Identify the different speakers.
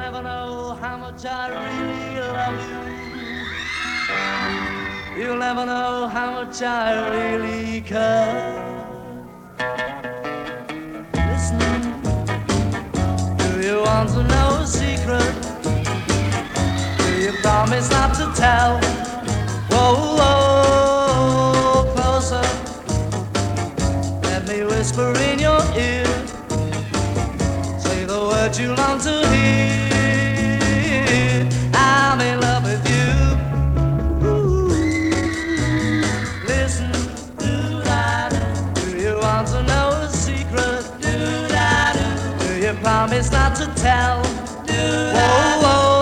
Speaker 1: never know how much I really love you. You'll never know how much I really care. Listen, do you want to know a secret? Do you promise not to tell? Whoa, whoa, closer. Let me whisper in your ear. Say the words you long to hear. I'm in love with you. Ooh. Listen, do-da-do. Do you want to know a secret? Do-da-do. Do you promise not to tell? Do-da-do. Whoa, whoa.